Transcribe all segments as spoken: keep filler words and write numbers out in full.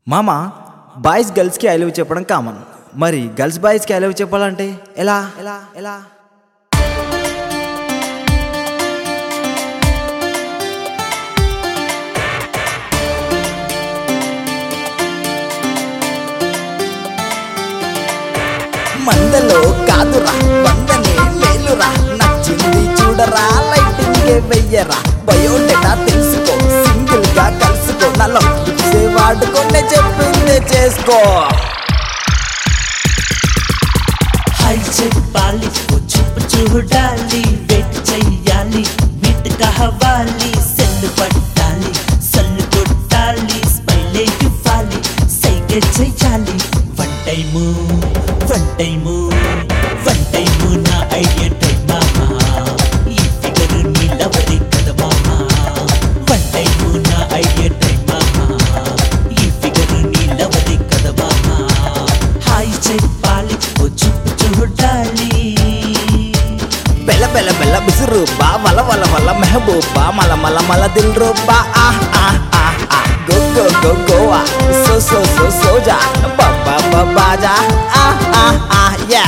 మామ బాయ్స్ గర్ల్స్కి I love చెప్పడం కామన్. మరి గర్ల్స్ బాయ్స్కి ఐ లవ్ చెప్పాలంటే ఎలా ఎలా ఎలా మందలో కాదురా వందనే మేలురా, నచ్చింది చూడరా లైటింగే వెయ్యరా, బయోడేటా తెలుసుకో సింగిల్ గా కలుసుకో, నలో వాడుకుంటే చెప్పిందే చేసుకో. హై చెప్పాలి చూపు చూడాలి, వెయిట్ చెయ్యాలి మీట్ కావాలి, సెల్లు పట్టాలి సల్లు కొట్టాలి, స్మైలే ఇవ్వాలి సైగే చెయ్యాలి. One time one time one time నా ఐడియా టైం మామా, ఈ ఫిగర్ నీలవరి కదా మామా. వన్ టైము నా ఐడియా టైం మామా, ఈ ఫిగర్ నీలవరి కదా మామా. హాయ్ చెప్పాలి ఓ చూపు చూడాలి. బెల్ల బెల్ల బెల్ల బిసురు బా వల వల వల మెహబూబా, మల మల మల దిల్ రూబా, ఆహ్ ah ah ah go go go Goa, సో సో సో సోజా బాబా బాబాజా, ah ah ah yeah.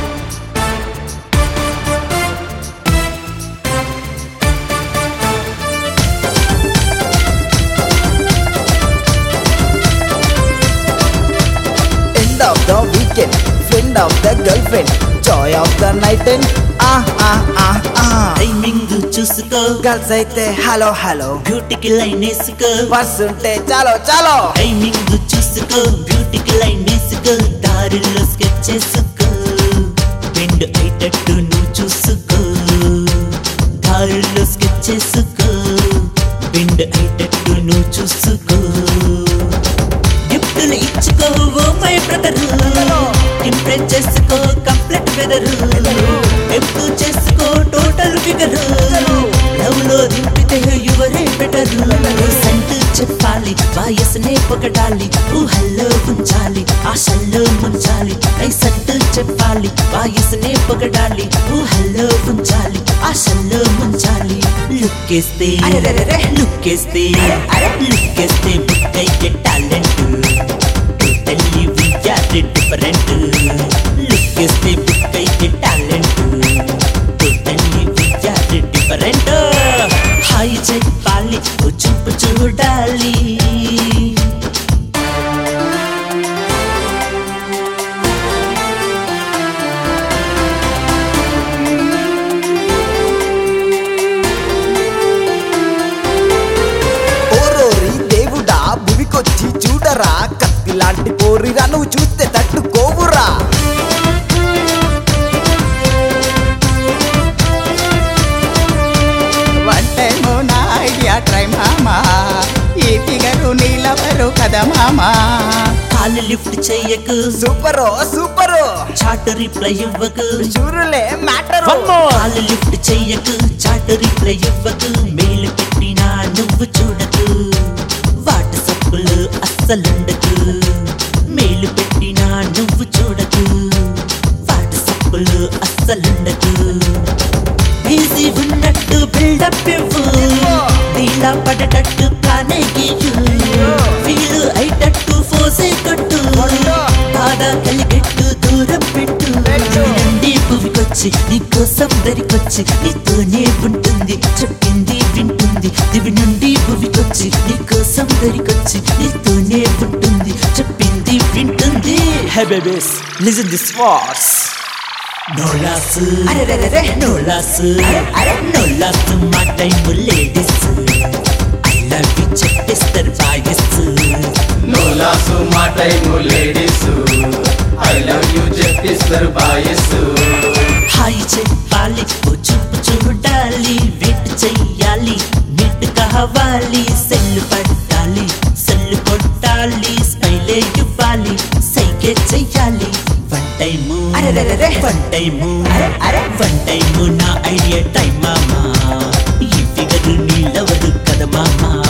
End of the weekend, friend of the girlfriend, joy of the night and ah ah ah ah. Timing చూసుకో, గర్ల్స్ అయితే హలో హలో, బ్యూటీకి line వేసుకో. బస్ ఉంటే చాలో చాలో. టైమింగ్ చూసుకో, బ్యూటీకి లైన్ వేసుకో, దారిలో స్కెచ్ చేసుకో, బెండ్ అయ్యేటట్టు నువ్వు చూసుకో, దారిలో స్కెచ్ చేసుకో, బెండ్ అయ్యేటట్టు నువ్వు చూసుకో. గిఫ్టులు ఇచ్చుకో ఓ మై బ్రదర్, ఇంప్రెస్ చేసుకో కంప్లీట్ వెదర్, ఎంపు చేసుకో టోటల్ ఫిగర్, లవ్ లో దింపితే యువరే బెటర్. సంటు చెప్పాలి వయసునే పొగడాలి, ఊహల్లో ఉంచాలి ఆశల్లో ముంచాలి. ఐ సంటు చెప్పాలి వయసునే పొగడాలి, ఊహల్లో ఉంచాలి ఆశల్లో ముంచాలి. లుక్కేస్తే లుక్కేస్తే లుక్కేస్తే బుక్కయ్యే టాలెంట్, టోటల్లీ వీఆర్ డిఫరెంట్. లుక్కేస్తే బుక్కయ్యే talent, totally we are different. Hi చెప్పాలి ఓ చూపు చూడాలి. ఓరోరి దేవుడా భువికొచ్చి చూడరా, కత్తి లాంటి కోరిరా నువ్వు చూస్తే తట్టుకోవురా. వన్ టైము నా ఐడియా ట్రై మామా, ఈ ఫిగరు నీలవరు కదా మామా. కాలు లిఫ్ట్ చెయ్యకు, సూపరో సూపరో, చాటు రిప్లై ఇవ్వకు. చూరులే మ్యాటరు. కాలు లిఫ్ట్ చెయ్యకు, చాటు రిప్లై ఇవ్వకు, మెయిల్ పెట్టినా నువ్వు చూడకు, వాట్సాప్లు అస్సలుండకు. మెయిల్ పెట్టినా నువ్వు చూడకు, వాట్సాప్లు అస్సలుండకు. ఈజీ ఉన్నట్టు బిల్డప్ ఇవ్వు, దీలా పడేటట్టు ప్లానే గీయు, ఫీల్ అయ్యేటట్టు ఫోసే కొట్టు, బాధ కలిగెట్టు దూరం పెట్టు. నుండి భూమికొచ్చి నీకోసం దరికొచ్చి నీతోనే ఉంటుంది, చెప్పింది వింటుంది. దివి నుండి భూమికొచ్చి నీకోసం దరికొచ్చి నీతోనే ఉంటుంది, చెప్పింది వింటుంది. Hey babies, listen this verse. No loss, no loss, no loss మా time ladies. I love you చెప్పేస్తారు బాయ్స్. నో లాసు మా time ladies, I love you చెప్పిస్తారు బాయ్స్. హాయ్ చెప్పాలి ఓ చూపు చూడాలి, వెయిట్ చెయ్యాలి మీట్ కావాలి, సెల్లు పట్టాలి సల్లు కొట్టాలి, స్మైలే ఇవ్వాలి సైగే చెయ్యాలి. One time one time one time నా ఐడియా టైం మామా, ఈ ఫిగర్ నీలవరు కదా మామా.